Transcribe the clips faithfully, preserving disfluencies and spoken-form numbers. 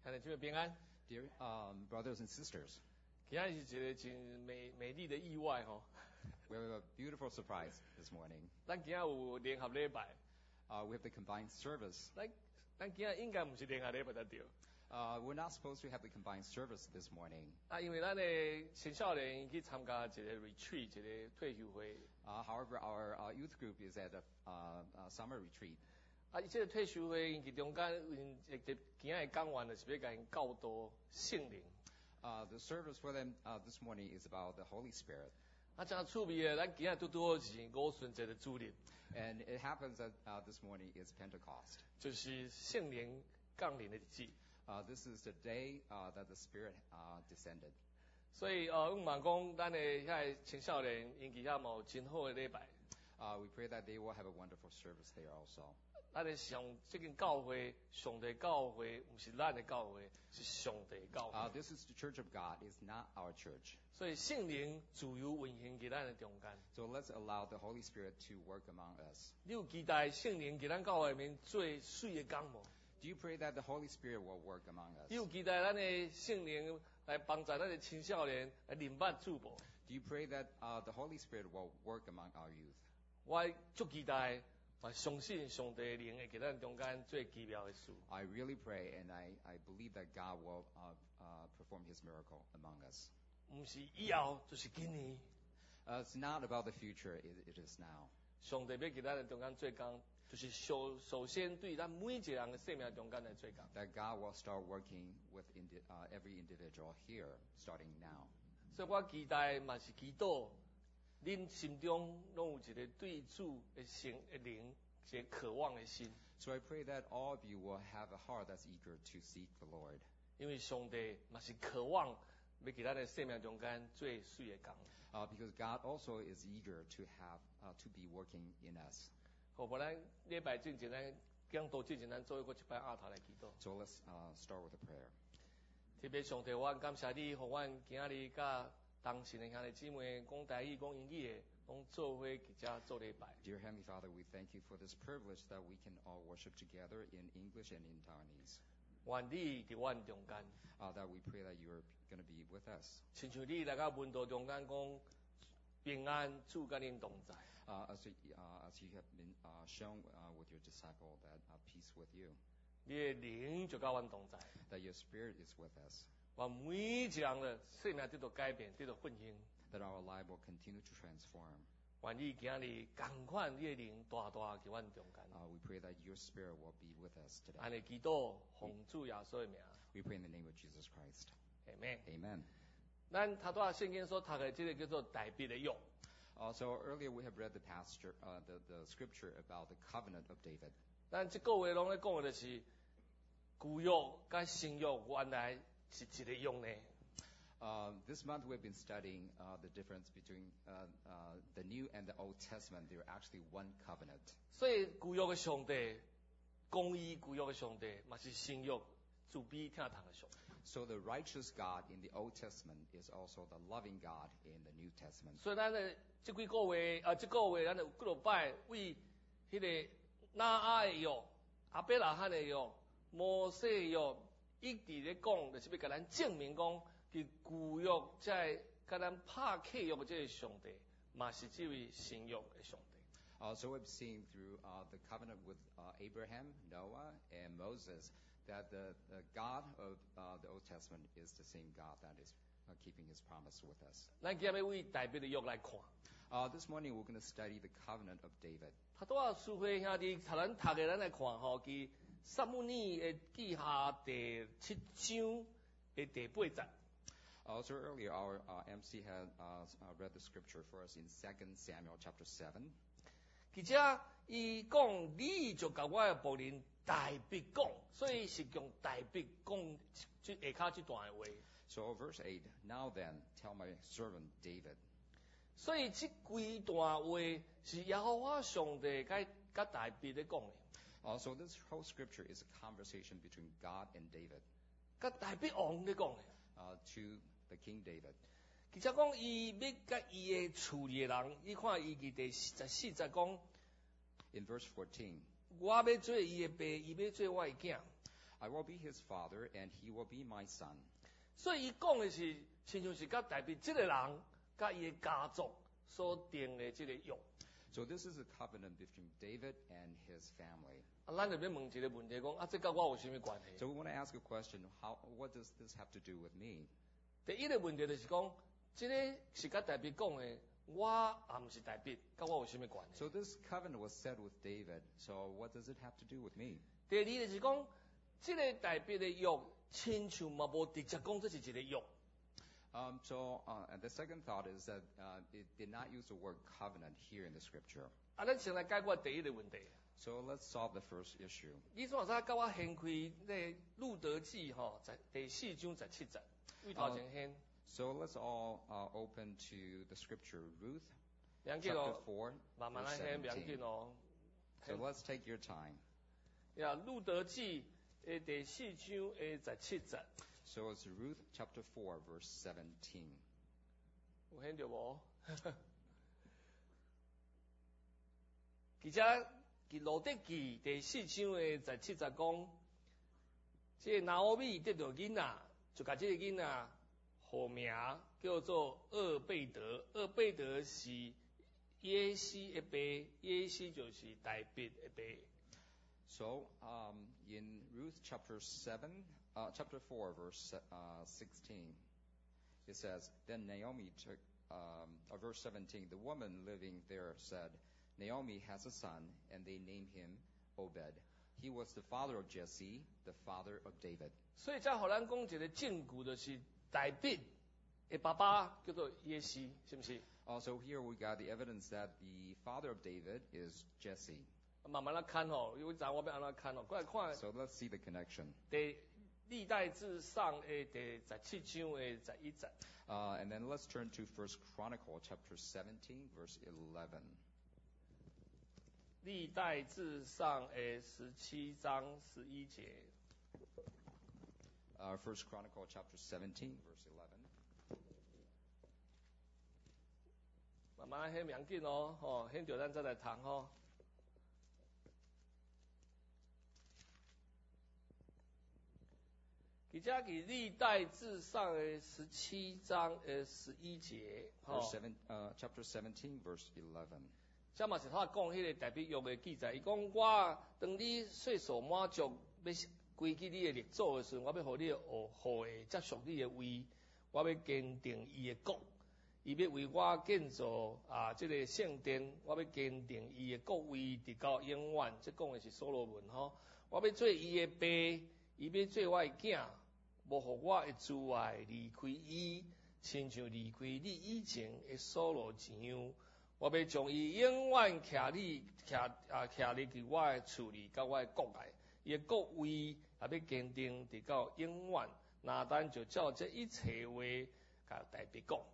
兄弟姐妹平安。 Dear um, brothers and sisters, 今天是一个真美美丽的意外吼。 we have a beautiful surprise this morning. 咱今天有联合礼拜， Uh, we have the combined service. 咱咱今天应该不是联合礼拜才对。 Uh, we're not supposed to have the combined service this morning. 啊，因为咱的青少年去参加一个 retreat， 一个退休会。 Uh, however, our uh, youth group is at a uh, uh, summer retreat. 啊，这个退休会其中间因一个今日的讲完就是要甲因教导圣灵。 Uh, the service for them uh, this morning is about the Holy Spirit. 啊，真趣味的，咱今日拄拄是五旬节的主日， And it happens that uh, this morning is Pentecost. 就是圣灵降临的日子。 Uh, this is the day uh, that the Spirit uh, descended. 所以呃，我们讲咱的遐青少年，因其遐有真好的礼拜。 Uh, we pray that they will have a wonderful service there also. 咱的上这间教会，上帝教会，不是咱的教会，是上帝教会。 Uh, this is the Church of God. It's not our church. 所以圣灵自由运行在咱的中间。 So let's allow the Holy Spirit to work among us. 你有期待圣灵在咱教会里面最水的工无？ Do you pray that the Holy Spirit will work among us? 你有期待咱的圣灵来帮助咱的青少年来领办主无？ Do you pray that uh, the Holy Spirit will work among our youth? 我足期待，我相信上帝的灵会在咱中间最奇妙的事。 I really pray and I, I believe that God will uh, uh, perform His miracle among us. 不是以后，就是今年。 Uh, it's not about the future, it, it is now. 上帝要在咱的中间做工，就是首首先对咱每一个人的生命中间来做工。 That God will start working with indi- uh, every individual here, starting now. 所以我期待嘛是祈祷，恁心中拢有一个对主的心的灵，一个渴望的心。 So I pray that all of you will have a heart that's eager to seek the Lord. 因为上帝嘛是渴望要在咱的生命中间做水的工。 Uh, because God also is eager to have uh, to be working in us. 好，不然礼拜之前咱讲道之前，咱做一个一摆阿头来祈祷。 So let's uh, start with a prayer. 特别上帝，我感谢你，互阮今仔日甲当时的兄弟姊妹讲台语、讲英语的，拢做伙伫遮做礼拜。 Dear Heavenly Father, we thank you for this privilege that we can all worship together in English and in Taiwanese. 愿你伫阮中间， Uh, that we pray that you are going to be with us. 亲像你来到文道中间讲平安，主甲恁同在。 Uh, as, we- uh, as you have been uh, shown uh, with your disciple that uh, peace with you, 你的灵就甲阮同在， that your spirit is with us, 我每一个人的生命得到改变，得到复兴。 that our life will continue to transform. 愿你今日共款，你的灵大大伫阮中间。 Uh, we pray that your spirit will be with us 安 today. 尼祈祷，奉主耶稣的名， We pray in the name of Jesus Christ. 阿门。 Amen. 咱头拄啊圣经所读的这个叫做大笔的约。 Also, earlier we have read the pastor, uh, the, the scripture about the covenant of David. 咱即个月拢咧讲的就是旧约甲新约原来是一个用呢。 Uh, this month we've been studying uh, the difference between uh, uh, the New and the Old Testament. They're actually one covenant. 所以旧约嘅上帝，公义旧约嘅上帝，嘛是新约慈悲疼痛嘅上帝。 So the righteous God in the Old Testament is also the loving God in the New Testament. 所以咱的即几个月啊，即个月咱有几落摆为迄个拿阿的约、阿伯拉罕的约、摩西的约，一直咧讲，就是要甲咱证明讲，伫旧约在甲咱拍契约的这个上帝，嘛是这位新约的上帝。 Uh, so we've seen through uh, the covenant with uh, Abraham, Noah, and Moses that the, the God of uh, the Old Testament is the same God that is uh, keeping his promise with us. 咱今日要为大笔的约来看。 Uh, this morning we're going to study the covenant of David. 他拄啊，苏辉兄弟，头咱读嘅咱来看吼，佢撒母耳的记下第七章的第八节。 Also earlier our uh, M C had uh, uh, read the scripture for us in Second Samuel chapter seven. 而且伊讲，你就甲我的仆人大笔讲，所以是用大笔讲即下骹即段的话。 So verse eight, now then, tell my servant David. 所以即几段话是耶和华上帝甲甲大笔咧讲的， Also this whole scripture is a conversation between God and David 甲大笔王咧讲的。 uh, to the King David. 而且讲伊要甲伊的厝里的人，你看伊伫第十四节讲， In verse fourteen, 我要做伊的爸，伊要做我的囝。 I will be his father, and he will be my son. 所以伊讲的是，亲像是甲代表这个人甲伊的家族所定的这个约。 So this is a covenant between David and his family. 啊，咱就要问一个问题，讲啊，这甲我有啥物关系？ So we want to ask a question: How, what does this have to do with me? 第一个问题就是讲，这个是甲代表讲的，我也毋是代表，甲我有啥物关系？ So this covenant was set with David. So what does it have to do with me? 第二就是讲，这个代表的约，亲像嘛无直接讲这是一个约。 Um, so, uh, and the second thought is that uh, it did not use the word covenant here in the scripture. 啊，咱先来解决第一个问题。 So let's solve the first issue. 你怎啥甲我掀开那路德记吼，在第四章十七节，为头前掀。 So let's all uh, open to the scripture, Ruth 两记 chapter 咯， four, 慢慢 verse 来掀，两记 seventeen. 咯。 So let's take your time. 呀，路德记诶第四章诶十七节， So it's Ruth chapter four, verse seventeen. 有掀着无？其实，其路德记第四章诶十七节讲，这拿俄米得到囡仔，就甲这个囡仔号名叫做厄贝德。厄贝德是耶西的爸，耶西就是大卫的爸。 So um, in Ruth chapter seven, uh, chapter four, verse uh, sixteen, it says, "Then Naomi took, um, uh, verse seventeen, the woman living there said, Naomi has a son, and they named him Obed. He was the father of Jesse, the father of David." 所以才互咱讲一个证据，就是大卫的爸爸叫做耶西，是不是？ Also here we got the evidence that the father of David is Jesse. 慢慢来看吼，因为咱我要安怎看吼，过来看 So let's see the connection. 第历代志上的第十七章的十一节。 Uh, and then let's turn to First Chronicle chapter seventeen, verse eleven. 历代志上的十七章十一节。 Uh, First Chronicle chapter seventeen, verse eleven. 慢慢来，迄名紧哦，吼，迄着咱再来谈吼。其实伫历代志上的十七章的十一节，吼 Verse，seven, uh, chapter seventeen, verse eleven. 这嘛是他讲迄个代表约的记载。伊讲我当你岁数满足，要归去你的列祖的时候，我要互你的后后裔接续你的位，我要坚定伊的国。伊要为我建造啊，这个圣殿，我要坚定伊的国位，直到永远。这讲的是所罗门吼，我要做伊的爸，伊要做我的囝，无互我的阻碍离开伊，亲像离开你以前的所罗一样。我要将伊永远徛你徛啊徛入去我的厝里，甲我的国内，伊的国位也要坚定直到永远。拿单就照这一切话甲代表讲。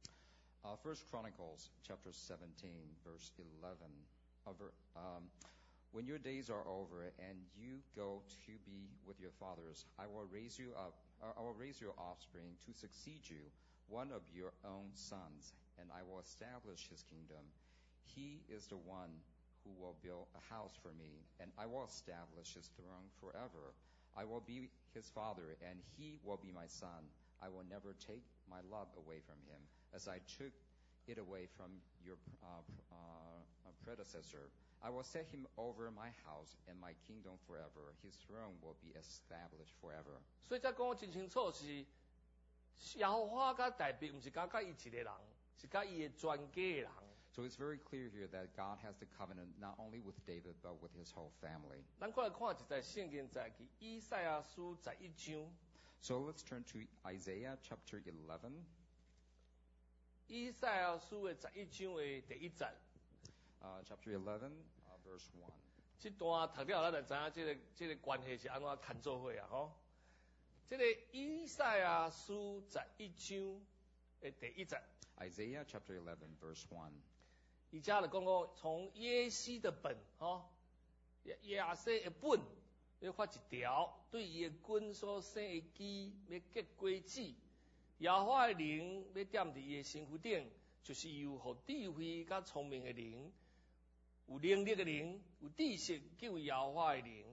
Uh, First Chronicles chapter seventeen, verse eleven. Uh, ver, um, when your days are over and you go to be with your fathers, I will raise you up. Uh, I will raise your offspring to succeed you, one of your own sons, and I will establish his kingdom. He is the one who will build a house for me, and I will establish his throne forever. I will be his father, and he will be my son. I will never take my love away from him, as I took it away from your uh, uh, predecessor. I will set him over my house and my kingdom forever. His throne will be established forever. 所以才讲真清楚是，耶和华甲代表，毋是甲甲伊一个人，是甲伊的全家的人。 So it's very clear here that God has the covenant not only with David, but with his whole family. 咱过来看一在圣经在去以赛亚书十一章。 So let's turn to Isaiah chapter eleven. 以赛亚书的十一章的第一节， Uh, chapter eleven, uh, verse one. 这段读了咱就知影这个这个关系是安怎看做伙啊吼。这个以赛亚书十一章的第一节， Isaiah chapter eleven, verse one. 而且就讲讲从耶西的本吼，亚西的本要发一条，对伊的君所生的基要结果子。耶和华的灵要踮伫伊的身躯顶，就是有互智慧甲聪明的灵，有能力的灵，有知识叫耶和华的灵，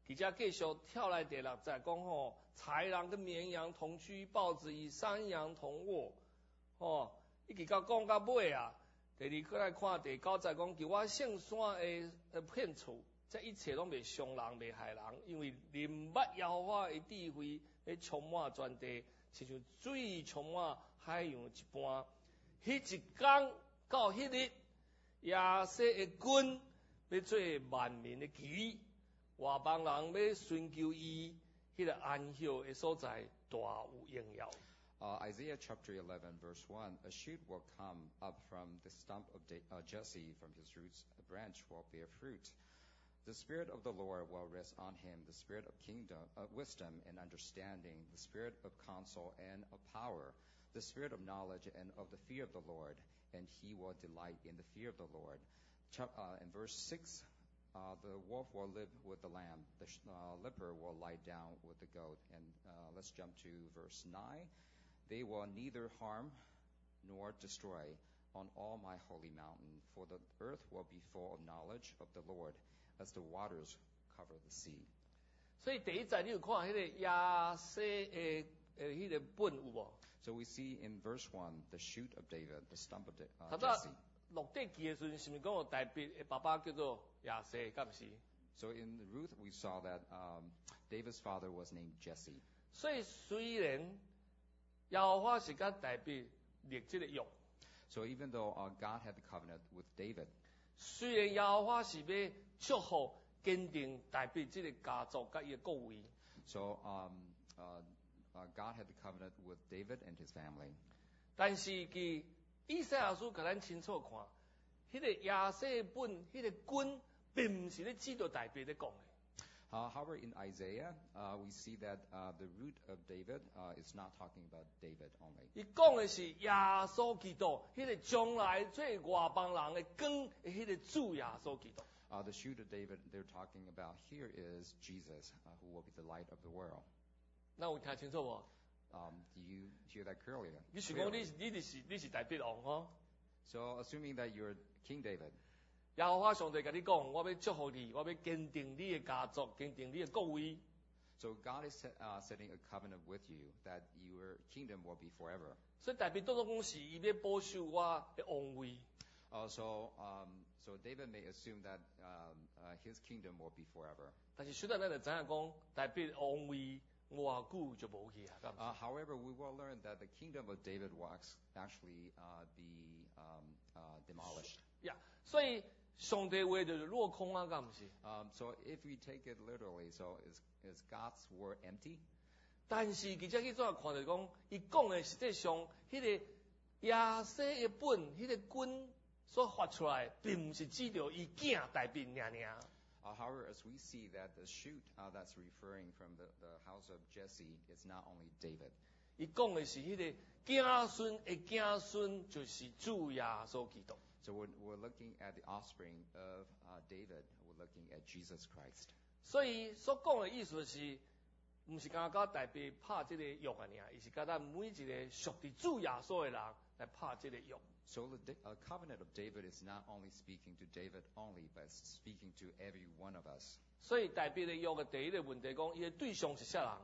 记者继续跳来第六节讲吼，豺狼跟绵羊同居，豹子与山羊同卧。吼，一直到讲到尾啊，第二过来看第九节讲，叫我圣山的呃骗处，这一切拢袂伤人，袂害人，因为明捌耶和华的智慧，要充满全地，亲像水充满海洋一般。迄一天到迄日，亚瑟的君要做万民的旗，外邦人要寻求伊，迄、那个安息的所在大有荣耀。 Uh, Isaiah chapter eleven, verse one, a shoot will come up from the stump of De- uh, Jesse, from his roots a branch will bear fruit. The Spirit of the Lord will rest on him, the Spirit of kingdom, uh, wisdom and understanding, the Spirit of counsel and of power, the Spirit of knowledge and of the fear of the Lord, and he will delight in the fear of the Lord. Ch- uh, in verse six, uh, the wolf will live with the lamb, the sh- uh, leper will lie down with the goat. And uh, let's jump to verse nine. They will neither harm nor destroy on all my holy mountain, for the earth will be full of knowledge of the Lord, as the waters cover the sea. 所以第一节你有看迄个亚瑟的诶迄个本有无？ So we see in verse one, the shoot of David, the stump of De- 头 uh, 早 Jesse. 落地记的时阵，是毋是讲有大卫的爸爸叫做亚瑟，敢毋是？ So in Ruth, we saw that um, David's father was named Jesse. 所以虽然耶和华是甲大卫立即个约， So even though uh, God had the covenant with David, 虽然耶和华是要祝福坚定大卫即个家族甲伊的国位， so um, uh, uh, God had the covenant with David and his family. 但是佢以赛亚书甲咱清楚看，迄、那个亚瑟本迄、那个君，并毋是咧指着大卫咧讲的。 Uh, however, in Isaiah, uh, we see that uh, the root of David uh, is not talking about David only. 伊讲的是耶稣基督，迄、那个将来做外邦人的光的迄个主耶稣基督。 Uh, the shoot of David they're talking about here is Jesus, uh, who will be the light of the world. 那有听清楚无？ Um, do you hear that clearly? 你想讲你 clearly? 你就是你是大卫王吼？ So, assuming that you're King David, 耶和华上帝甲你讲，我要祝福你，我要坚定你的家族，坚定你的国位。 so God is set, uh, setting a covenant with you that your kingdom will be forever. 所以大卫多多讲是伊要保守我的王位。 Uh, so, um, so David may assume that um, uh, his kingdom will be forever. 但是虽然咱就知影讲，大卫王位偌久就无去啊，敢毋是 Uh, however, we will learn that the kingdom of David will ex- actually uh, be um, uh, demolished. 呀，所以上帝话就是落空啊，敢毋是？ Um, so if we take it literally, so is, is God's word empty? 但是记者去怎看到讲，伊讲的实际上，迄、那个亚瑟的本，迄、那个君所发出来，并毋是指着伊囝大卫尔尔。 Uh, however, as we see that the shoot uh, that's referring from the, the house of Jesse is not only David. 伊讲的是迄个子孙的子孙，就是主耶稣基督。 So we're, we're looking at the offspring of uh, David. We're looking at Jesus Christ. 所以所讲的意思是，毋是刚甲大卫拍即个约啊尔，而是甲咱每一个属伫主耶稣的人来拍即个约。 So the uh, covenant of David is not only speaking to David only, but it's speaking to every one of us. 所以大卫的约的第一个问题讲，伊的对象是啥人？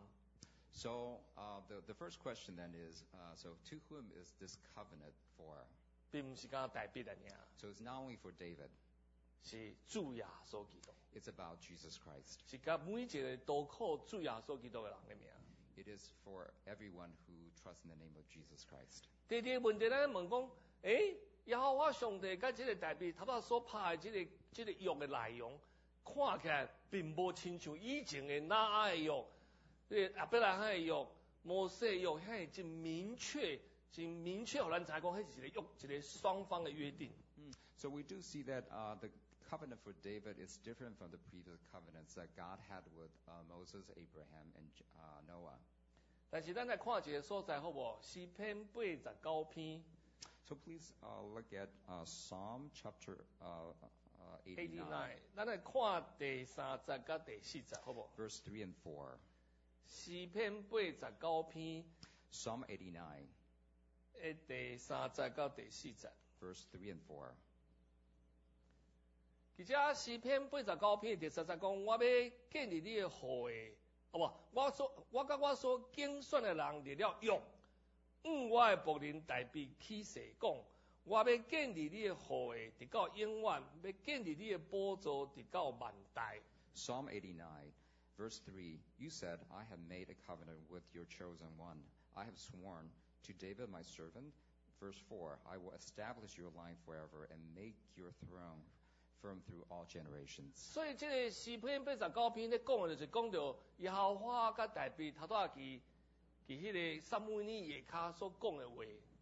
So uh, the, the first question then is, uh, so to whom is this covenant for? 并毋是刚大卫啊尔， So it's not only for David, 是主耶稣基督， it's about Jesus Christ. 是甲每一个都靠主耶稣基督的人的名。 It is for everyone who trusts in the name of Jesus Christ. 第二个问题，咱问讲，诶，耶和华上帝甲即个大卫头仔所拍的即、个即、个约的内容，看起来并无亲像以前的拿阿的约，这个亚伯拉罕的约、摩西的约，遐真明确，真明确，互咱知影讲，迄是一个约，一个双方的约定。 So we do see that uh, the covenant for David is different from the previous covenants that God had with uh, Moses, Abraham, and uh, Noah. 但是咱来看一个所在好无？诗篇八十九篇 So please uh, look at uh, Psalm chapter uh, uh, eighty-nine, eighty-nine，咱来看第三节甲第四节好无？ verse three and four. 诗篇八十九篇 Psalm eighty-nine, 的第三节到第四节。 verse three and four. 其这诗篇八十九篇第三十讲，我要建立你的后裔，好不？我所我甲我所竞选的人立了约，嗯，我的仆人大卫起誓讲，我要建立你的后裔，直到永远；要建立你的宝座，直到万代。 Psalm eighty-nine, verse three, you said, I have made a covenant with your chosen one. I have sworn to David my servant. Verse four, I will establish your line forever and make your throne firm through all generations. 所以这个诗篇八十九篇咧讲的就是讲到耶和华甲大卫头拄仔去去迄个撒母耳下骹所讲的话。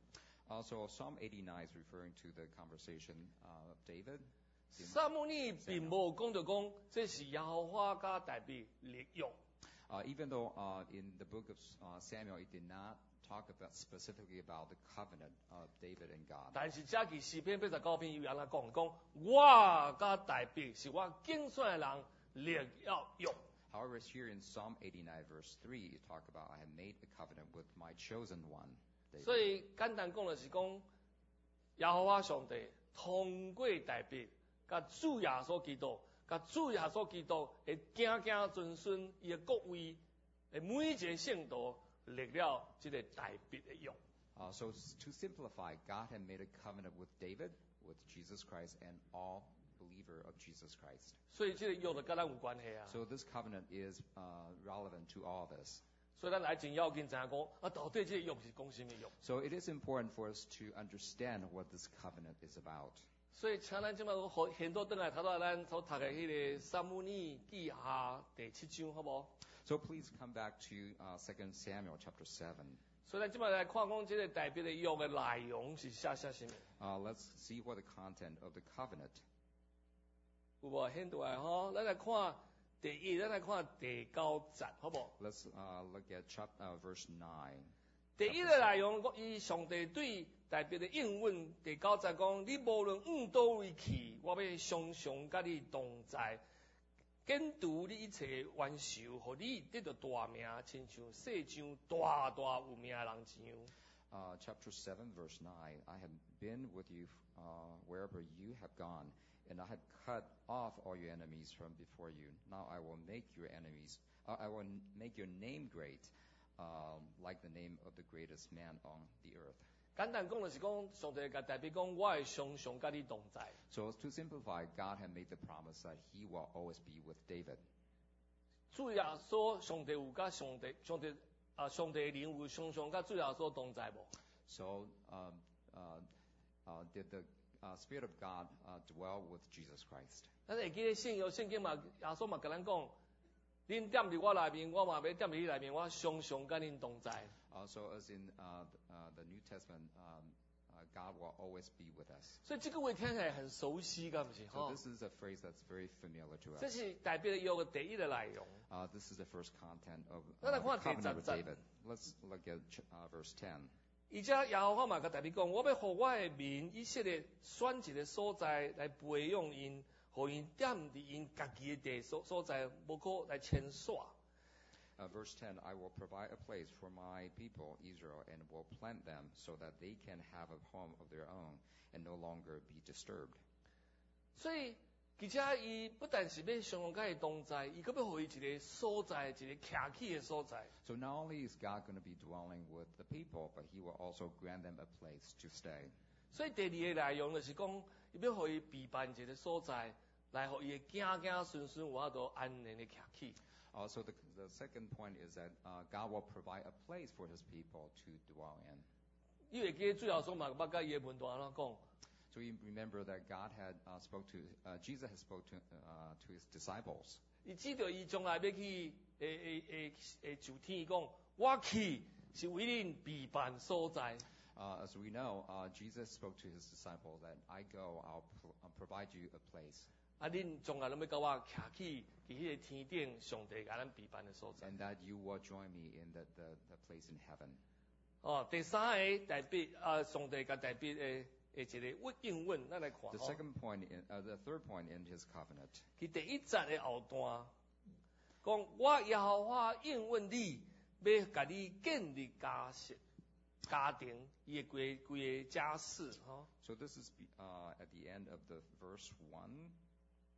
Also, Psalm eighty-nine is referring to the conversation uh, of David. 撒母耳并无讲到讲这是耶和华甲大卫立约。 Uh, even though uh, in the book of uh, Samuel it did not talk about specifically about the covenant of David and God. 但是这期诗篇八十九篇有安怎讲？讲我甲大卫是我竞选的人立了约。 However, here in Psalm eighty-nine, verse three, you talk about, I have made a covenant with my chosen one, David. 所以简单讲就是讲，耶和华上帝通过大卫，甲主耶稣基督，甲主耶稣基督会行行遵顺伊的国位，诶每一个圣徒立了这个大卫的约。 Uh, so to simplify, God had made a covenant with David, with Jesus Christ, and all believer of Jesus Christ. 所以这个约就跟咱有关系啊。 So this covenant is uh, relevant to all of us. 所以咱来真要紧知影讲，啊，到底这个约是讲什么约？ So it is important for us to understand what this covenant is about. 所以请咱即摆好很多倒来头仔咱所读的迄个撒母耳记下第七章，好无？ So please come back to uh, Second Samuel chapter seven. 所以咱即摆来看讲，这个代表的约的内容是写写什么？ Uh, let's see what the content of the covenant. 有无现在吼？咱来看第一，咱来看第九节，好无？ Let's uh, look at chapter, uh, verse nine. 第一个内容，伊上帝对代表的应允，第九节讲：你无论往倒位去，我要常常甲你同在，监督你一切冤仇，互你得到大名，亲像世上大大有名的人一样。 Uh, chapter seven, verse nine. I have been with you uh, wherever you have gone, and I have cut off all your enemies from before you. Now I will make your enemies, uh, I will make your name great, um, like the name of the greatest man on the earth. 简单讲就是讲，上帝甲代表讲，我会常常甲你同在。 So to simplify, God had made the promise that He will always be with David. 主耶稣，上帝有甲上帝，上帝啊，上帝的灵有常常甲主耶稣同在无？ So um, uh, uh, did the uh, Spirit of God uh, dwell with Jesus Christ? 咱会记得圣约圣经嘛，耶稣嘛甲咱讲，恁踮伫我内面，我嘛要踮伫你内面，我常常甲恁同在。 Also, as in uh, uh, the New Testament, um, uh, God will always be with us. 所以这个话听起来很熟悉，敢不是？ So 吼， this is a phrase that's very familiar to 这 us. 是代表约的第一个内容。 Uh, this is the first content of uh, 咱来 the 看第 covenant 十 with 节。 David. Let's look at ch- uh, verse ten. 而且耶和华嘛甲大卫讲，我要互我的民以色列选一个所在来培养因，互因踮伫因家己的地所所在，无可来牵耍。 Uh, verse ten, I will provide a place for my people Israel and will plant them so that they can have a home of their own and no longer be disturbed. 所以，而且伊不但是要常常甲伊同在，伊阁要互伊一个所在，一个徛起的所在。 So not only is God going to be dwelling with the people, but He will also grant them a place to stay. 所以第二个内容就是讲，伊要互伊备办一个所在，来互伊的行行顺顺有法度安宁的徛起。 Also, the, the second point is that uh, God will provide a place for His people to dwell in. 伊会记最后所嘛捌甲伊的门徒安怎讲？ So you remember that God had uh, spoke to uh, Jesus has spoke to uh, to His disciples. 伊知道伊将来要去诶诶诶诶就天讲，我去是为恁备办所在。 Uh, as we know, uh, Jesus spoke to His disciples that I go, I'll, pro- I'll provide you a place. 啊，恁将来拢要甲我徛起伫迄个天顶，上帝甲咱备办的所在。 And that you will join me in the, the, the place in heaven. 哦，第三个代表啊，上帝甲代表诶诶一个应允，咱来看。 The 哦 second point, in, uh, the third point in His covenant. 佢第一节的后段讲，我耶和華應允你，要甲你建立家室、家庭，伊嘅規規個家室，吼。 So this is uh, at the end of the verse one.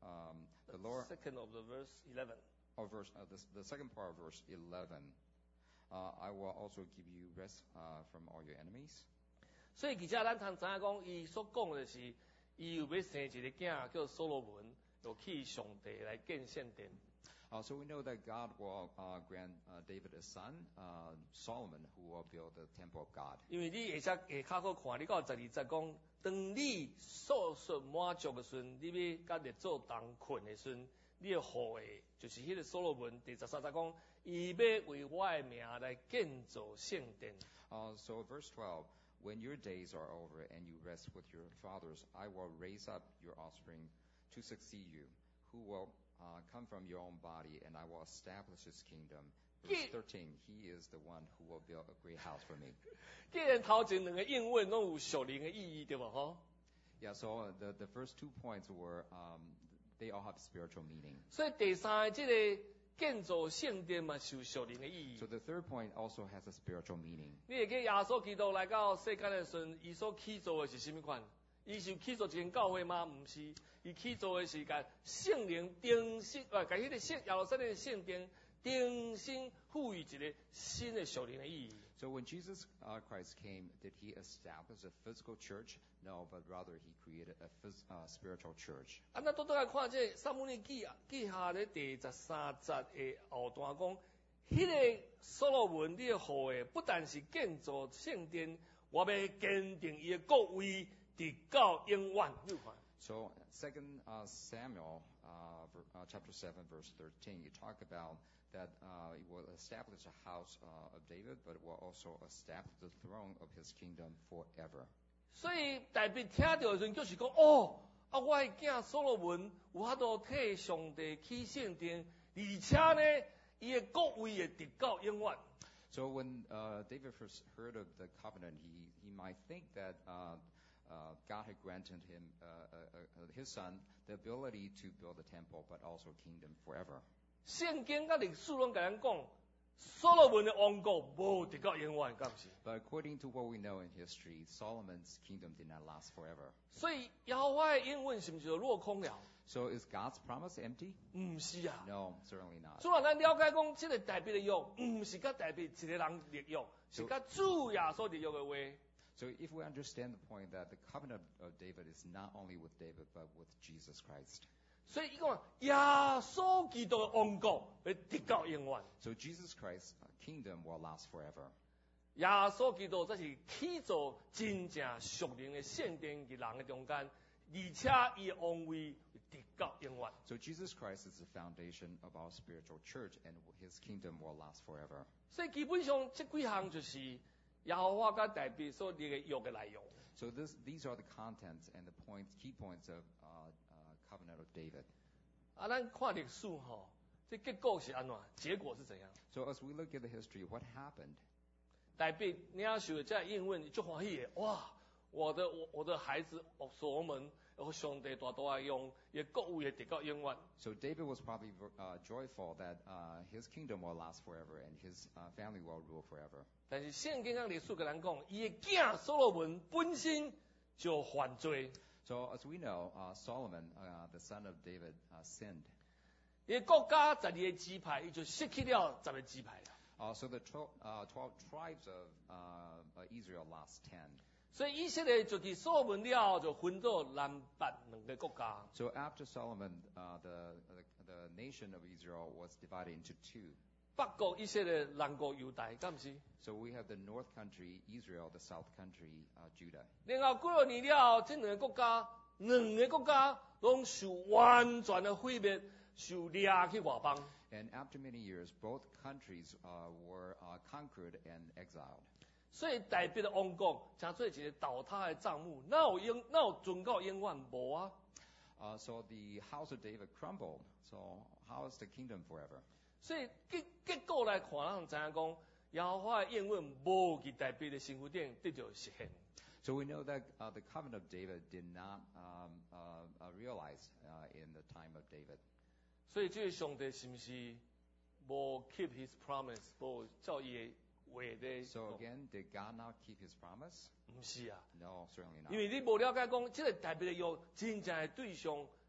um, the Lord, second of the verse eleven. or verse, uh, the, the second part of verse eleven, uh, I will also give you rest uh, from all your enemies. 所以其实咱通知影讲，伊所讲的是，伊有要生一个囝叫所罗门，就去上帝来建圣殿。 Uh, so we know that God will uh, grant uh, David a son, uh, Solomon, who will build the temple of God. 因为你下册下较好看，你到十二节讲，当你数数满足的时阵，你要甲日做同困的时阵，你要护的，就是迄个所罗门第十三节讲，伊要为我的名来建造圣殿。 Uh, so verse twelve, when your days are over and you rest with your fathers, I will raise up your offspring to succeed you, who will uh, come from your own body, and I will establish his kingdom. Verse thirteen, he is the one who will build a great house for me. 既然头前两个应允拢有属灵的意义，对无吼？ Yeah, so the, the first two points were, um, they all have spiritual meaning. 所以第三个即个建造圣殿嘛，是有属灵的意义。 So the third point also has a spiritual meaning. 你会记耶稣基督来到世间的时阵，伊所起造的是什么款？伊是起造一间教会吗？毋是，伊起造的是甲圣灵定心，呃，甲迄个圣耶路撒冷的圣殿定心赋予一个新的属灵的意义。 So when Jesus uh, Christ came, did he establish a physical church? No, but rather he created a phys- uh, spiritual church. 啊，那倒倒来看这撒母耳记记下咧第十三节的后段讲，迄、那个所罗门你护的，不但是建造圣殿，我要坚定伊的国位，直到永远。你看。 So Second uh, Samuel, uh, ver- uh, chapter seven, verse thirteen, you talk about that uh, he will establish a house uh, of David, but will also establish the throne of his kingdom forever. 所以大卫听到的时阵，就是讲哦，啊，我的囝所罗门有法度替上帝起圣殿，而且呢，伊的国位会直到永远。 So when uh, David first heard of the covenant, he, he might think that uh, uh, God had granted him, uh, uh, uh, his son, the ability to build a temple, but also kingdom forever. 圣经甲历史拢甲咱讲，所罗门的王国无直到永远，敢毋是？ But according to what we know in history, Solomon's kingdom did not last forever. 所以耶和华的应允是毋是就落空了？ So is God's promise empty? 毋是啊。 No, certainly not. 所以咱了解讲，即个代表的约，毋是甲代表一个人立约，是甲主耶稣立约的话。 So if we understand the point that the covenant of David is not only with David, but with Jesus Christ. 所以伊讲耶稣基督的王国会直到永远。 So Jesus Christ's kingdom will last forever. 耶稣基督才是起造真正属灵的圣殿伫人的中间，而且伊的王位直到永远。 So Jesus Christ is the foundation of our spiritual church, and his kingdom will last forever. 所以基本上这几项就是耶和华甲代表所立的约的内容。 So this, these are the contents and the points, key points of uh, uh, covenant of David. 啊，咱看历史吼，这结果是安怎？结果是怎样？ So as we look at the history, what happened? 代表领受这应允就欢喜的，哇！我的我我的孩子所罗门，和上帝大大的用，也国位也直到永远。 So David was probably uh, joyful that uh, his kingdom will last forever and his uh, family will rule forever. 但是圣经上历史跟咱讲，伊的囝所罗门本身就犯罪。 So as we know, uh, Solomon, uh, the son of David, uh, sinned. 伊国家十二个支派，伊就失去了十个支派了。 Uh, so the twelve, uh, twelve tribes of uh, uh, Israel lost ten. 所以以色列就伫所罗门了后，就分做南北两个国家。 So after Solomon, uh, the, the the nation of Israel was divided into two. 北国以色列，南国犹大，敢毋是？ So we have the north country, Israel, the south country, uh, Judah. 然后几多年了后，这两个国家，两个国家拢受完全的毁灭，受掠去外邦。 And after many years, both countries uh, were uh, conquered and exiled. 所以代表的王国，诚做一个倒塌的账目，哪有永哪有存到永远无啊？ Uh, so the house of David crumbled. So how is the kingdom forever? 所以结结果来看，咱知影讲，耶和华的应允无其代表的身份顶得到实现。 So we know that uh, the covenant of David did not um, uh, uh, realize uh, in the time of David. 所以这个上帝是不是无 keep his promise， 无照伊的话咧？ So again, did God not keep his promise? 唔是啊， No, certainly not. 因为你无了解讲，这个代表的约真正的对象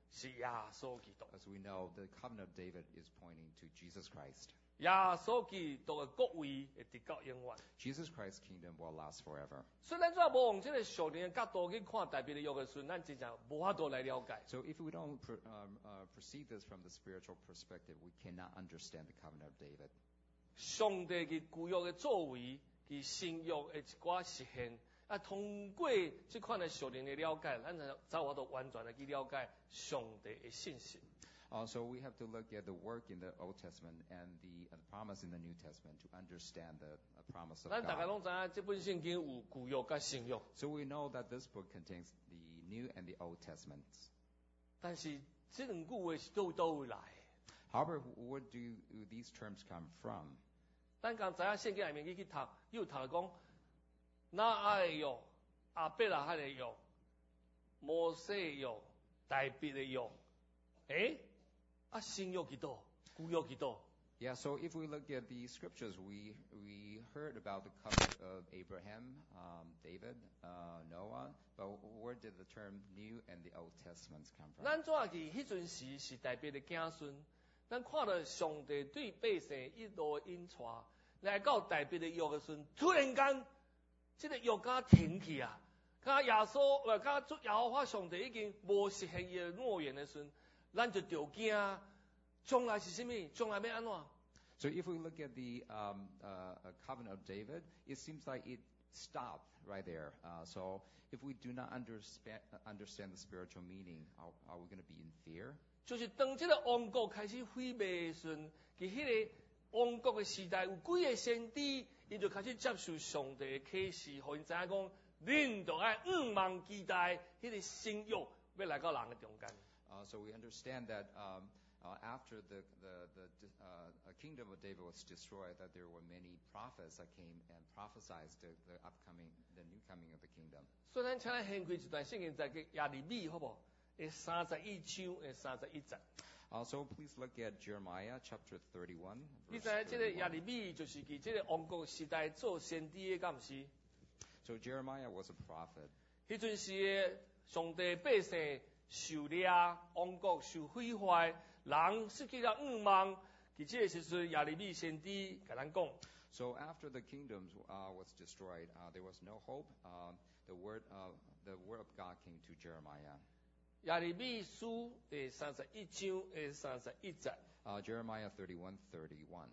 是耶稣基督。 As we know, the covenant of David is pointing to Jesus Christ. 耶稣基督的国位会直到永远。 Jesus Christ's kingdom will last forever. 所以咱再无用这个属灵的角度去看大卫的约的时候，咱真正无法度来了解。 So if we don't pr- um, uh, perceive this from the spiritual perspective, we cannot understand the covenant of David. 上帝嘅旧约嘅作为，佢新约嘅一寡实现，啊，通过这款嘅属灵的了解，咱才才有法度完全的去了解上帝嘅信息。 Also, we have to look at the work in the Old Testament and the, uh, the promise in the New Testament to understand the uh, promise of 咱大家 God. 拢知影，这本圣经有旧约甲新约， So we know that this book contains the New and the Old Testaments. 但是这两句话是倒倒位来的。 However, where do these terms come from? 咱刚知影圣经里面去去读，又读了讲，那爱的约、阿伯拉罕的约、摩西的约、大卫的约，诶，啊新约几多？旧约几多？ Yeah, so if we look at the scriptures, we we heard about the covenant of Abraham, um, David, uh, Noah, but where did the term New and the Old Testaments come from? 咱怎去迄阵时是大卫的子孙，咱看到上帝对百姓一路引带，来到大卫的约的时阵，突然间，这个约敢停去啊！甲耶稣，呃，甲主耶和华上帝已经无实现伊的诺言的时阵，咱就着惊，将来是啥物？将来要安怎？ So if we look at the um, uh, uh, covenant of David, it seems like it stopped right there. Uh, so if we do not understand understand the spiritual meaning, are, are we going to be in fear? 就是当这个王国开始毁灭的时阵，伫迄个王国的时代，有几个先知，伊就开始接受上帝的启示，互因知影讲，恁着爱毋忘期待迄个新约要来到人的中间。 Uh, so we understand that um, uh, after the the, the uh, kingdom of David was destroyed, that there were many prophets that came and prophesied the, the upcoming, the new coming of the kingdom. 所以咱请咱掀开一段圣经，在个耶利米，好不？诶，三十一章，诶，三十一节。 Also, please look at Jeremiah chapter thirty-one. 你 Verse 知影这个耶 thirty-one. 利米就是伫这个王国时代做先知的，敢毋是？ So Jeremiah was a prophet. 迄阵时，上帝百姓受掠，王国受毁坏，人失去了盼望。伫这个时阵，耶利米先知甲咱讲， So after the kingdom uh, was destroyed, uh, there was no hope. Uh, the word, uh, the word of God came to Jeremiah. 耶利米书第三十一章第三十一节， Uh, Jeremiah thirty-one thirty-one.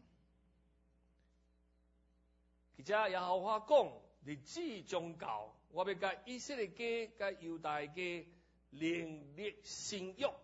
伫遮耶和华讲，日子将到，我要甲以色列家、甲犹大家另立新约。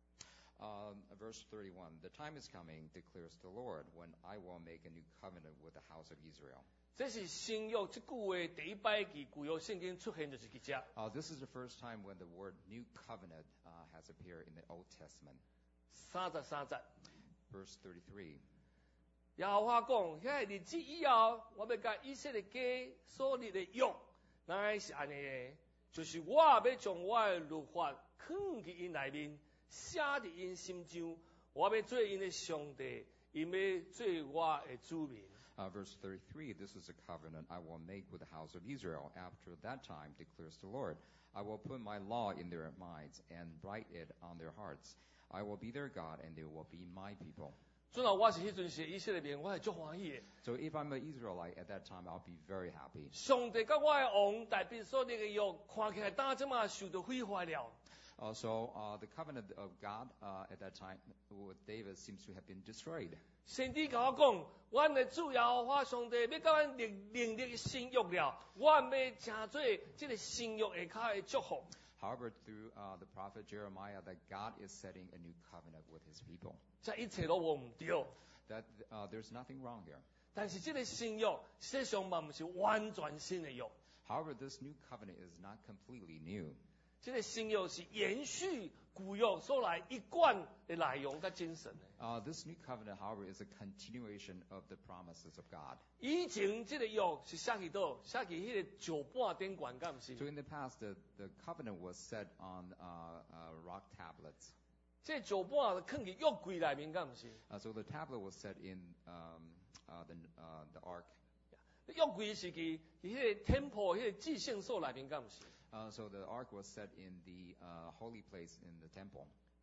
Um, verse thirty-one. The time is coming, declares the Lord, when I will make a new covenant with the house of Israel. 这是新约这句话第一摆伫旧约圣经出现，就是伫遮。 Uh, this is the first time when the word new covenant uh, has appeared in the Old Testament. 三十三节， Verse thirty-three. 耶和华讲，遐日子以后，我要甲以色列家所立的约，乃是安尼的，就是我要将我的律法藏伫因内面，写伫因心上，我要做因的上帝，因要做我的子民。 Uh, verse thirty-three, this is a covenant I will make with the house of Israel. After that time, declares the Lord, I will put my law in their minds and write it on their hearts. I will be their God, and they will be my people. 准后我是迄阵时以色列民，我会足欢喜的。 So if I'm an Israelite at that time, I'll be very happy. 上帝甲我的王大卫所立的约，看起来当即马受到毁坏了。 Also, uh, the covenant of God uh, at that time with David seems to have been destroyed. 先知甲我讲，阮的主耶和华上帝要甲阮立另立新约了，阮要成做这个新约下骹的祝福。 However, through uh, the prophet Jeremiah, that God is setting a new covenant with his people. 这一切都无唔对， That uh, there's nothing wrong here. 但是这个新约实际上嘛不是完全新的约， However, this new covenant is not completely new. 这个新约是延续旧约所来一贯的内容甲精神的。 Uh, this new covenant, however, is a continuation of the promises of God. 以前这个约是写去倒，写去迄个石板顶悬，敢毋是？ So in the past, the, the covenant was set on uh, uh, rock tablets. 这石板放去约柜内面，敢毋是？ Uh, so the tablet was set in um, uh, the, uh, the ark. 约柜是伫迄个 temple 迄个至圣所内面，敢毋是？ Uh, so the ark was set in the uh, holy place in the temple.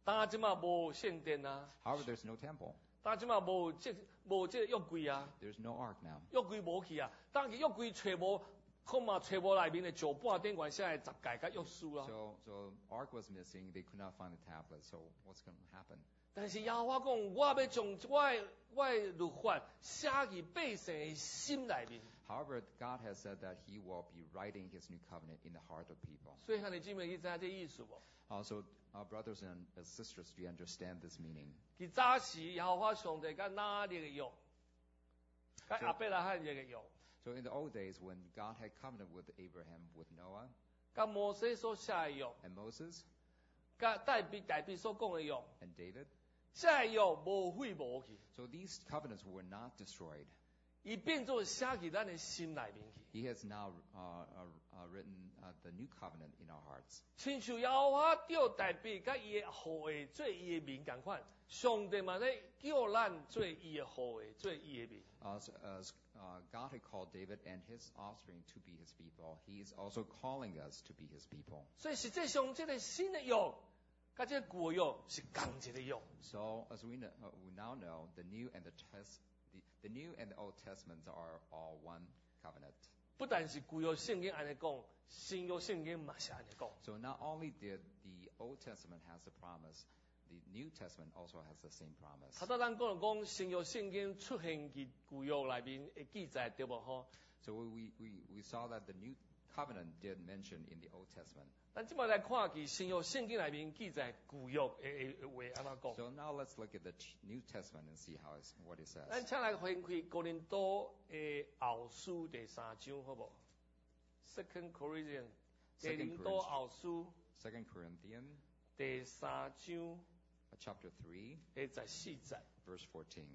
但即嘛无圣殿啊， However, there's no temple. 但即嘛无即无即约柜啊， There's no ark now. 约柜无去啊，当去约柜找无，恐嘛找无内面的酒半顶管下来十戒甲约书啊。 So, so ark was missing. They could not find the tablet. So what's going to happen? 但是耶和华讲，我要将我的我的律法写伫百姓的心内面。 However, God has said that He will be writing His new covenant in the heart of people. 所以，兄弟姊妹，你知影这意思无？ Also, our brothers and sisters, do you understand this meaning? 其早时耶和华上帝甲哪里个约，甲亚伯拉罕个约， So in the old days, when God had covenant with Abraham, with Noah 甲摩西所写的约， and Moses 甲大比大比所讲的约， and David, 写的约无毁无去， so these covenants were not destroyed. 伊变做写伫咱的心内面去。 He has now uh, uh, uh, written uh, the new covenant in our hearts. 亲像耶和华叫大比甲伊的后裔做伊的民共款，上帝嘛咧叫咱做伊的后裔，做伊的民。 As, as uh, God had called David and his offspring to be his people, he is also calling us to be his people. 所以实际上，这个新的约，甲这个旧的约是同一个约。 So as we, know, uh, we now know, the new and the test, the, the new and the Old Testaments are all one covenant. 不但是旧约圣经安尼讲，新约圣经嘛是安尼讲。 So not only did the Old Testament has a promise, the New Testament also has the same promise. 头拄咱讲了讲，新约圣经出现伫旧约内面的记载，对无吼？ So we, we, we saw that the New Covenant did mention in the Old Testament. 咱即摆来看去新约圣经内面记载旧约的的话安怎讲？ So now let's look at the t- New Testament and see how it's, what it says. 咱请来翻开哥林多的后书第三章，好无 ？Second Corinthians， 哥林多后书 Second Corinthians 第三章 uh, chapter three, 第十四节。 verse fourteen.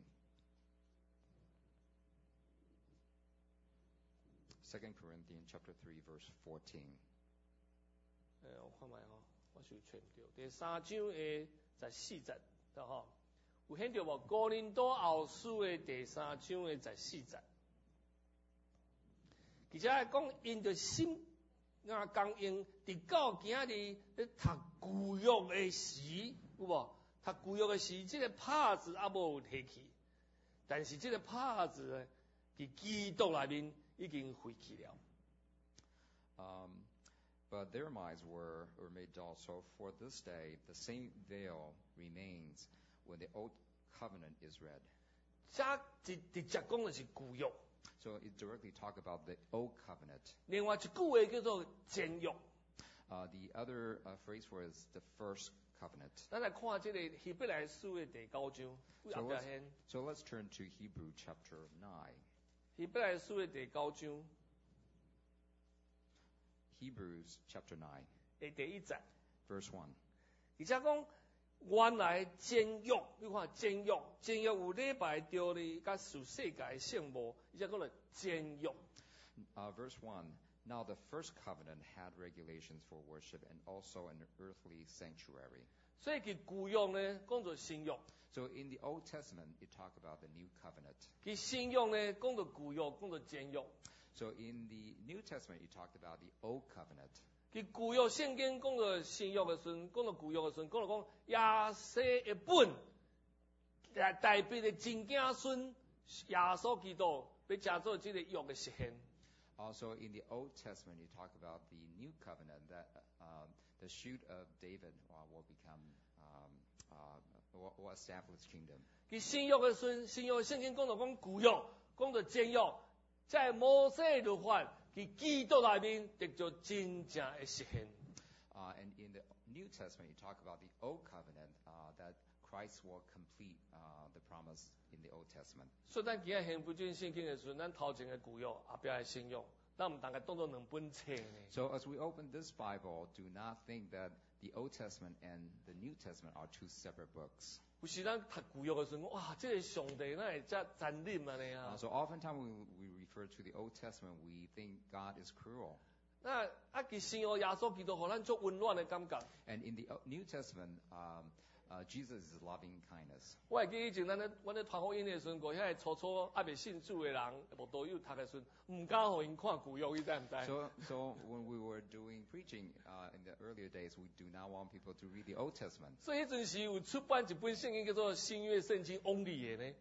Second Corinthians chapter three, verse fourteen. 诶，我看觅吼，我是有找着第三章的十四节，对吼？有显着无？哥林多后书的第三章的十四节，而且讲因着心啊供应，直到今日咧读旧约的时，有无？读旧约的时，即、这个拍子还无提去，但是即个拍子呢，伫基督内面已经废去了。 Um, but their minds were, were made dull. So for this day, the same veil remains when the Old Covenant is read. 这直直接讲的是旧约， So it directly talk about the Old Covenant. 另外一句话叫做简约。 Uh, the other uh, phrase was the first covenant. 咱来看这个希伯来书的第九章，为 So 后壁 let's, 先。 so let's turn to Hebrew chapter nine. 希伯来书的第九章 Hebrews chapter nine, 的第一节， verse one. 而且讲原来简约，你看简约，简约有礼拜着哩，甲属世界的圣母，而且讲了简约。 Uh, verse one. Now the first covenant had regulations for worship and also an earthly sanctuary. 所以其旧约呢，讲做新约； So in the Old Testament, it talked about the new covenant. 其新约呢，讲做旧约，讲做简约； So in the New Testament, it talked about the Old Covenant. 其旧约圣经讲做新约的时阵，讲做旧约的时阵，讲做讲亚西的本，代代表的真子孙耶稣基督，要加做这个约的实现。 Also in the Old Testament, it talked about the new covenant that uh, the shoot of David uh, will become, um, uh, will, will establish kingdom. 其新约的时阵，新约圣经讲做讲旧约，讲做简约，在摩西律法，其基督内面得做真正的实现。 Uh, and in the New Testament, you talk about the Old Covenant, uh, that Christ will complete uh, the promise in the Old Testament. 所以咱今日幸福卷圣经的时阵，咱头前的旧约，后壁的新约，咱唔当个当做两本册呢。 So as we open this Bible, do not think that the Old Testament and the New Testament are two separate books. 有时咱读旧约的时阵，哇，这个上帝那会遮残忍安尼 Uh, 啊！ so oftentimes we, we refer to the Old Testament, we think God is cruel. 那啊，其新约耶稣基督，互咱足温暖的感觉。 And in the uh, New Testament, um, uh, Jesus is loving kindness. 我会记以前咱咧，阮咧传福音的时阵，个遐初初还未信主的人，无都有读的时阵，唔敢互因看旧约，你知唔知？ So, so when we were doing preaching uh, in the earlier days, we do not want people to read the Old Testament. 所以迄阵时有出版一本圣经叫做《新约圣经 Only》的呢。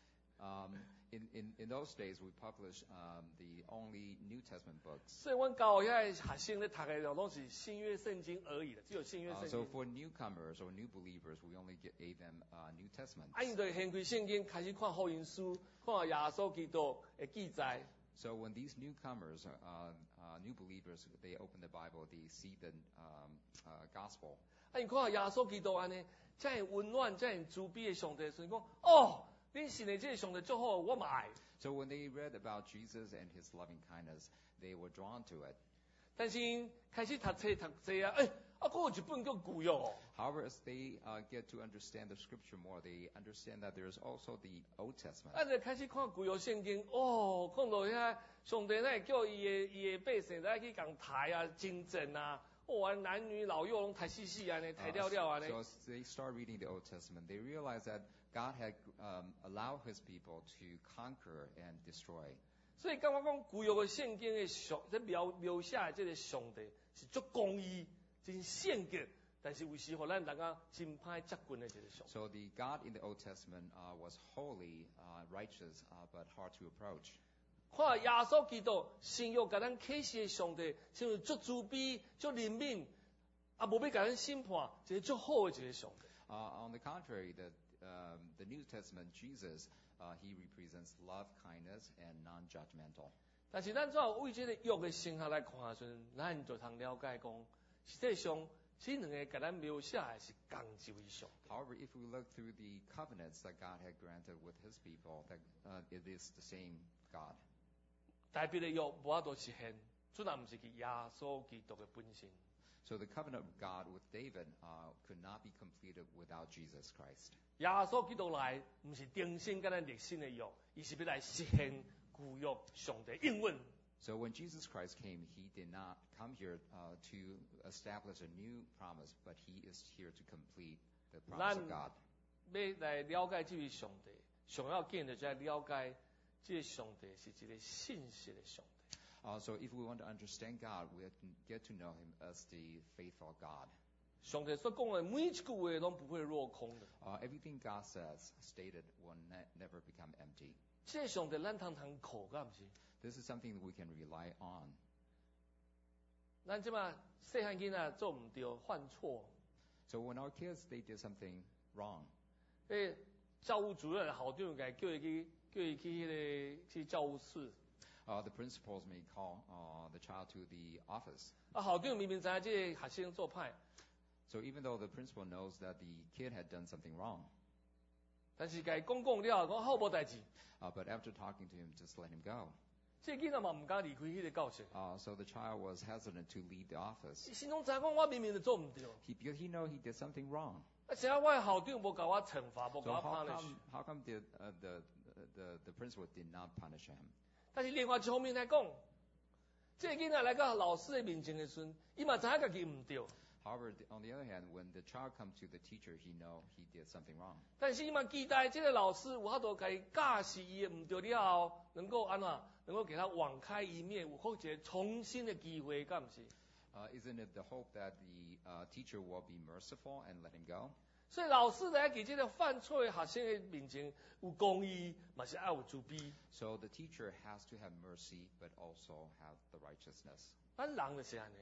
Um, in, in, in those days, we published um, the only New Testament books. 所以阮教遐学生咧读的拢是新约圣经而已的，只有新约 Uh, 圣 so 经。 for newcomers or new believers, we only get, gave them uh, New Testament. 啊，因就掀开圣经，开始看福音书，看耶稣基督的记载。 So when these newcomers, uh, uh, new believers, they open the Bible, they see the um, uh, gospel. 啊，因看耶稣基督安尼，遮尔温暖、遮尔慈悲的上帝，所以讲哦，恁信的这个上帝最好，我嘛爱。 So when they read about Jesus and his loving kindness, they were drawn to it. 但是开始读册读册啊，诶、欸，啊，佫有一本叫旧约哦。 However, as they uh, get to understand the scripture more, they understand that there is also the Old Testament. 啊，就开始看旧约圣经，哦，看到遐上帝咧叫伊的伊的百姓来去共抬啊、精正啊，哦，男女老幼拢抬死死安尼，抬了了安尼。 So as they start reading the Old Testament, they realize that God had um, allowed his people to conquer and destroy. 所以感觉讲旧约的圣经的上，在描描写的这个上帝是足公义、真圣洁，但是有时互咱大家真歹接近的一个上帝。 So the God in the Old Testament uh, was holy, uh, righteous, uh, but hard to approach. 看耶稣基督新约甲咱启示的上帝，像足慈悲、足怜悯，啊，无要甲咱审判，一个足好的一个上帝。 Uh, on the contrary, the, um, the New Testament, Jesus, uh, he represents love, kindness, and non-judgmental. 但是咱只要为这个约的性格来看的时阵，咱就通了解讲，实际上这两个甲咱描写的是同一位上帝。 However, if we look through the covenants that God had granted with his people, that uh, it is the same God. 代表的约无法度实现，主要毋是去耶稣基督的本身。 So the covenant of God with David uh, could not be completed without Jesus Christ. 耶稣基督来，毋是定新甲咱立新的约，而是要来实现旧约上帝应允。 So when Jesus Christ came, he did not come here uh, to establish a new promise, but he is here to complete the promise of God. 要来了解这位上帝，上要紧的就要了解这个上帝是一个信实的上帝。 Uh, so if we want to understand God, we have to get to know him as the faithful God. 上帝所讲的每一句话拢不会落空的。 Uh, everything God says, stated, will ne- never become empty. 这个上帝咱通通靠，敢毋是？ This is something that we can rely on. 咱即马细汉囡仔做毋对，犯错， So when our kids, they did something wrong, 诶，教务主任校长该叫伊去，叫伊去迄个去教务室。 uh, the principals may call uh, the child to the office. 啊，校长明明知影这个学生做歹， So even though the principal knows that the kid had done something wrong, 但是该讲讲了，讲好无代志。 uh, but after talking to him, just let him go. 这个囡仔嘛毋敢离开迄个教室， Uh, so the child was hesitant to leave the office. 伊心中知影讲我明明就做毋对， He, because he know he did something wrong. 啊，只要我的校长无甲我惩罚，无 So 甲我 how punish。 come, how come the, uh, the, the, the principal did not punish him? 但是另外一方面来讲，这个囡仔来到老师的面前的时阵，伊嘛知影家己毋对， However, the- on the other hand, when the child comes to the teacher, he know he did something wrong. 但是伊嘛期待这个老师有法度甲伊教示伊的毋对了后，能够安怎，能够给他网开一面，有好一个重新的机会，敢毋是？ Uh, isn't it the hope that the uh, teacher will be merciful and let him go? 所以老师来给这个犯错的学生的面前有公义，嘛是爱有慈悲。 So the teacher has to have mercy, but also have the righteousness. 咱人就是安尼，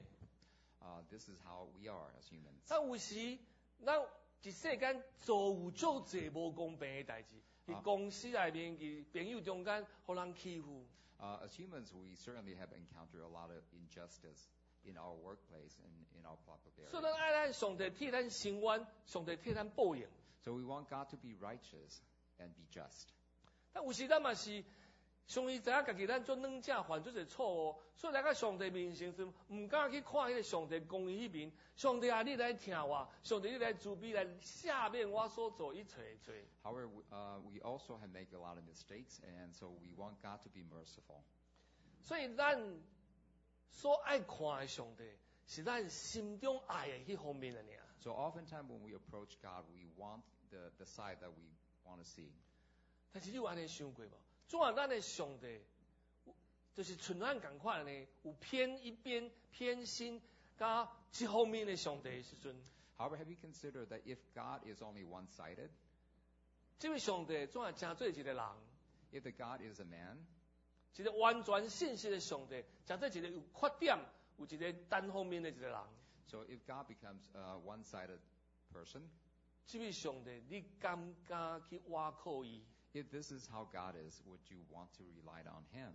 Uh, this is how we are as humans. 咱有时咱一世间做有足济无公平的代志，伫公司内面，伫朋友中间，互人欺负。 Uh, as humans, we certainly have encountered a lot of injustice in our workplace and in our public 所以咱 area. 爱咱上帝替咱伸冤，上帝替咱报应。 So we want God to be righteous and be just. 但有时咱嘛是上帝知影家己咱做软正犯做一错误，所以来到上帝面前时，毋敢去看迄个上帝公义迄面。上帝啊，你来听我，上帝你来慈悲来赦免我所做一切的罪。 However, we- uh, we also have made a lot of mistakes, and so we want God to be merciful. 所以咱所爱看的上帝，是咱心中爱的迄方面的尔。 So oftentimes when we approach God, we want the, the side that we want to see. 但是你有安尼想过无？怎啊咱的上帝，就是像咱共款呢，有偏一边、偏心，加一方面的上帝的时阵， However, have you considered that if God is only one-sided, 这位上帝怎啊真做一个人， if the God is a man, 一个完全信息的上帝，真做一个有缺点、有一个单方面的一个人， so if God becomes a one-sided person, 这位上帝，你敢敢去挖靠伊？ if this is how God is, would you want to rely on Him?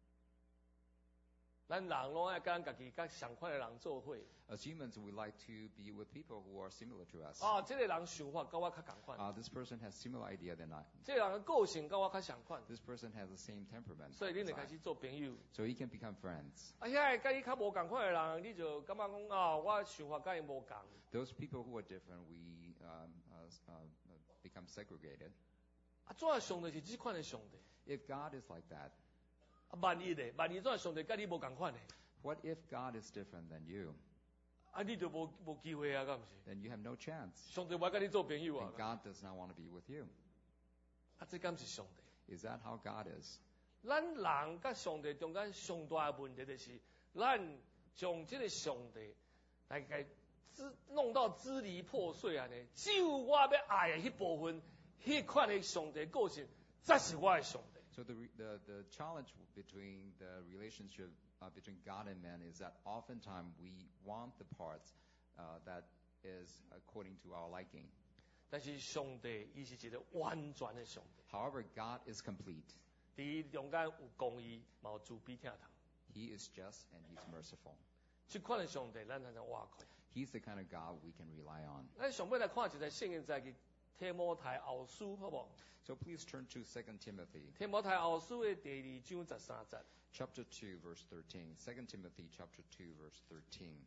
咱人拢爱跟家己甲相款的人做伙。 As humans, we like to be with people who are similar to us. 啊，这个人想法跟我较共款， Uh, this person has similar idea than I. 这个人的个性跟我较相款， This person has the same temperament. 所以你 as 就 I. 开始做朋友。 So he can become friends. 啊，遐个甲伊较无共款的人，你就感觉讲啊，我想法甲伊无共。 Those people who are different, we um, uh, uh, become segregated. 啊，怎啊上帝是这款的上帝？ If God is like that, 啊，万一咧，万一怎啊上帝甲你无共款咧？ what if God is different than you? 啊，你就无无机会啊，敢毋是？ Then you have no chance. 上帝无甲你做朋友啊 And？God does not want to be with you. 啊，这敢是上帝？ Is that how God is? 咱人甲上帝中间上大的问题就是，咱将这个上帝来给支弄到支离破碎安尼，只有我要爱的迄部分，迄款的上帝个性，才是我的上帝。 So the, re- the, the challenge between the relationship uh, between God and man is that oftentimes we want the parts uh, that is according to our liking. 但是上帝伊是一个完全的上帝， However, God is complete. 伫中间有公义，嘛有慈悲疼痛。 He is just and He's merciful. 这款的上帝，咱才能挖开。 He's the kind of God we can rely on. 咱上尾来看一个圣经在嘅提摩太后书，好无？ So please turn to Second Timothy 提摩太後書嘅第二章十三節， chapter two, verse thirteen. Second Timothy chapter two, verse thirteen.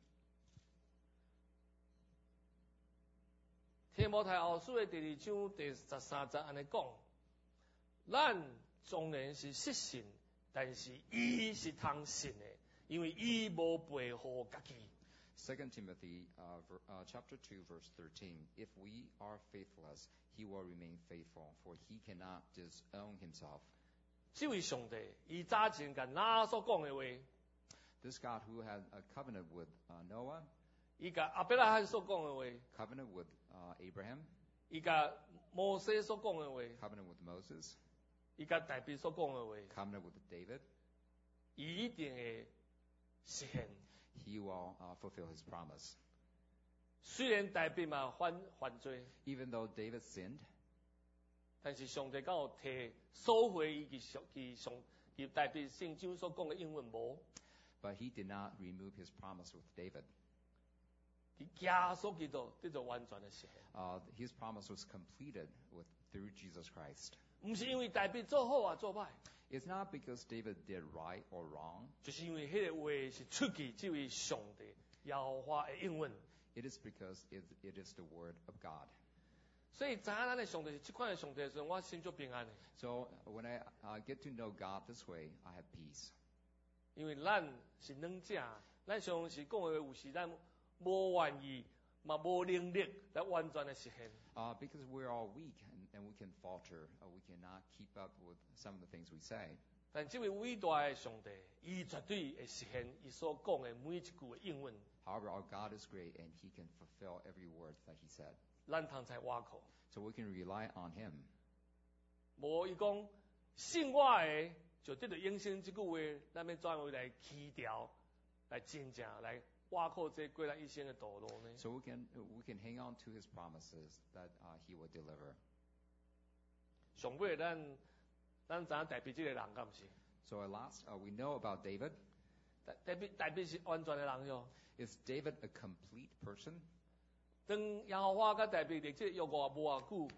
提摩太後書嘅第二章第十三節安尼講，咱縱然是失信，但是伊是通信嘅，因為伊無背負家己。 Second Timothy uh, ver, uh, chapter two, verse thirteen. If we are faithless, He will remain faithful, for He cannot disown Himself. 這位上帝，伊早前甲哪所講嘅話， This God who had a covenant with uh, Noah, 伊甲亞伯拉罕所講嘅話， covenant with uh, Abraham, 伊甲摩西所講嘅話， covenant with Moses, 伊甲大衛所講嘅話， covenant with David, 伊一定會實現。 He will uh, fulfill His promise. 雖然大衛嘛犯犯罪， Even though David sinned, 但是上帝敢有摕收回伊嘅上佢上佢大衛聖經所講嘅英文無？ but He did not remove His promise with David. 佢耶穌基督得做完全嘅實現， Uh, his promise was completed with through Jesus Christ. 唔是因為大衛做好啊做歹， It's not because David did right or wrong. 就是因為迄個話是出自這位上帝耶和華嘅英文。 It is because it, it is the word of God. 所以知影咱嘅上帝是這款嘅上帝嘅時候，我心足平安嘅， So when I uh, get to know God this way, I have peace. 因為咱是軟者，咱上是講嘅有時咱無願意，嘛無能力來完全嘅實現。 Uh, because we're all weak and, and we can falter. Uh, we cannot keep up with some of the things we say. 但這位偉大嘅上帝，伊絕對會實現伊所講嘅每一句嘅英文。 However, our God is great and He can fulfill every word that He said. 咱通才挖靠。 So we can rely on Him. 無伊講信我嘅，就得到應信這句話，咱要怎樣來起調，來真正來挖靠這過來一生嘅道路呢？ So we can we can hang on to His promises that uh, He will deliver. 上尾咱咱知影大衛這個人，敢唔是？ So at last, uh, we know about David. 大大衛大衛是完全嘅人喲。 Is David a complete person? 當耶和華甲大衛立這約無無偌久，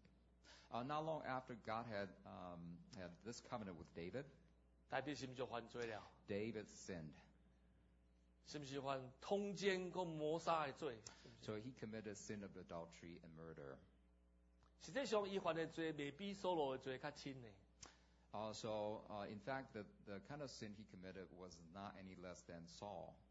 Uh, not long after God had um, had this covenant with David, 大衛是毋是就犯罪了？ David sinned. 是毋是犯通姦個謀殺嘅罪？ So he committed sin of adultery and murder. 實際上，伊犯嘅罪未比掃羅嘅罪較輕呢。 Uh, so, uh, in fact, the, the kind of sin he committed was not any less than Saul.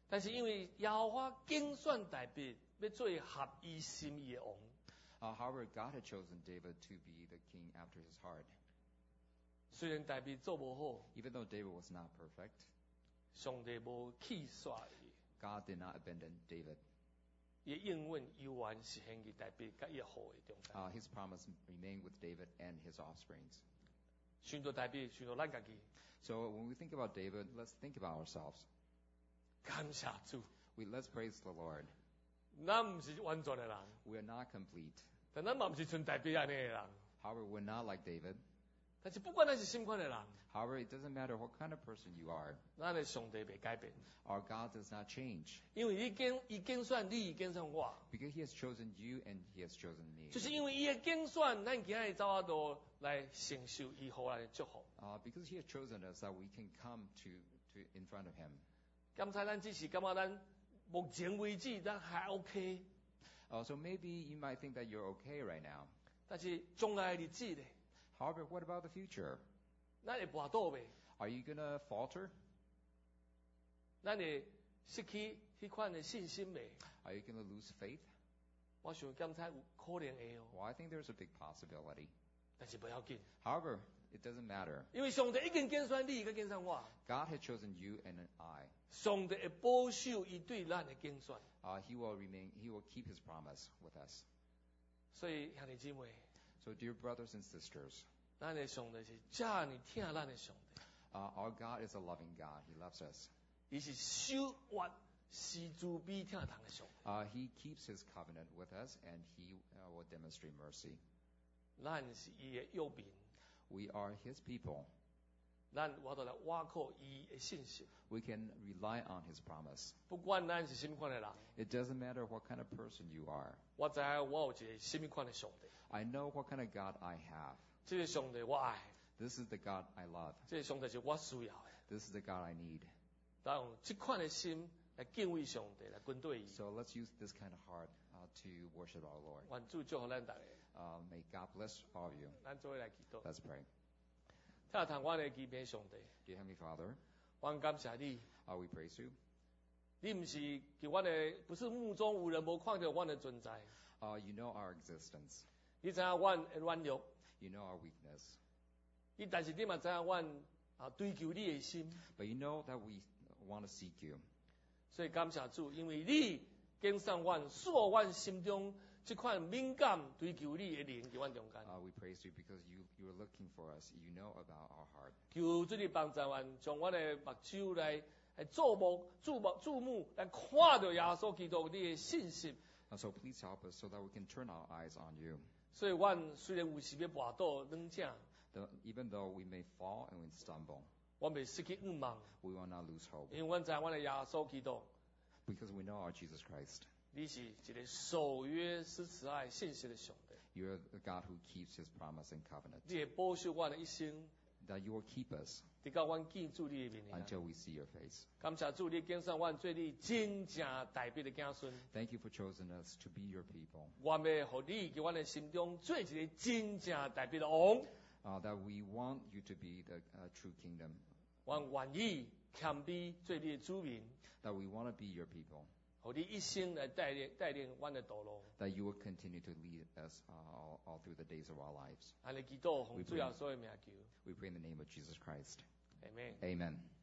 但是因为耶和华拣选大卫，要做合伊心意的王。 Uh, however, God had chosen David to be the king after his heart. 虽然大卫做无好， Even though David was not perfect, 上帝无弃煞伊， God did not abandon David. 伊应允犹原是献给大卫甲伊的后裔中间。 Uh, his promise remained with David and his offsprings. 想到大卫，想到咱家己， So when we think about David, let's think about ourselves. 感谢主， We let's praise the Lord. 咱唔是完全的人， We are not complete. 但咱嘛唔是像大卫安尼的人。 However, we're not like David. 但是不管咱是什么款的人， However, it doesn't matter what kind of person you are. 咱的上帝袂改变， Our God does not change 因为伊拣伊拣选你，伊拣选我， because He has chosen you and He has chosen me. 就是因为伊的拣选，咱今日走啊路来承受伊互咱的祝福。 Uh, because He has chosen us that we can come to, to in front of Him. 刚才咱只是感觉咱目前为止咱还 OK， Uh, so maybe you might think that you're okay right now. 但是将来的日子咧， However, what about the future? 咱会跋倒未？ Are you gonna falter? 咱会失去迄款的信心未？ Are you gonna lose faith? 我想刚才有可能会哦， Well, I think there's a big possibility. 但是不要紧， However, it doesn't matter. 因为上帝已经拣选你，甲拣选我， God has chosen you and I. 上帝会保守伊对咱的拣选。 Uh, he will remain. He will keep His promise with us. 所以兄弟姊妹， So, dear brothers and sisters, 咱的上帝是遮尔疼咱的上帝， uh, our God is a loving God. He loves us. 伊是守约、施慈悲、疼痛的上帝。 Uh, he keeps His covenant with us, and He uh, will demonstrate mercy. 咱是伊的幼民， We are His people. 咱我都来挖靠伊的信息。 We can rely on His promise. 不管咱是什么款的人， It doesn't matter what kind of person you are. 我知影我有一个什么款的上帝。 I know what kind of God I have. 这个上帝我爱， This is the God I love. 这个上帝是我需要的。 This is the God I need. 但用这款的心来敬畏上帝，来跟对伊。 So let's use this kind of heart uh, to worship our Lord. 愿主祝福咱大家， Uh, may God bless all of you. 咱做伙来祈祷。 Let's pray. 听谈我的祈祷上帝， Dear Heavenly Father, 我感谢你， uh, we praise you. 你不是叫我的，不是目中无人，无看到我的存在。 Uh, you know our existence. 你知影我的软弱， You know our weakness. 你但是你嘛知影我啊追求你的心。 But you know that we want to seek you. 所以感谢主，因为你拣选我，锁我心中这款敏感追求你的灵在我中间。 Uh, we praise you because you, you are looking for us. You know about our heart. 求主你帮助我，将我的目睭来来注目、注目、注目来看到耶稣基督你的信息。 And so please help us so that we can turn our eyes on you. 所以，我虽然有时要跋倒软正， The, even though we may fall and we stumble, 我未失去希望， we will not lose hope 因为我知我的耶稣基督， because we know our Jesus Christ. 你是一个守约施慈爱信息的上帝， You are the God who keeps His promise and covenant. 你会保守我的一生， That you will keep us 直到我见主你的面。 until we see your face. 感谢主，你拣选我做你真正代表的子孙。 Thank you for choosing us to be your people. 我要互你在我的心中做一个真正代表的王。 Uh, that we want you to be the uh, true kingdom. 我愿意谦卑做你的主民， That we want to be your people. 互你一生来带领带领我的道路。 That you will continue to lead us uh, all, all through the days of our lives. 安尼祈祷，奉主耶稣的名求 We pray in the name of Jesus Christ. ，Amen。 Amen.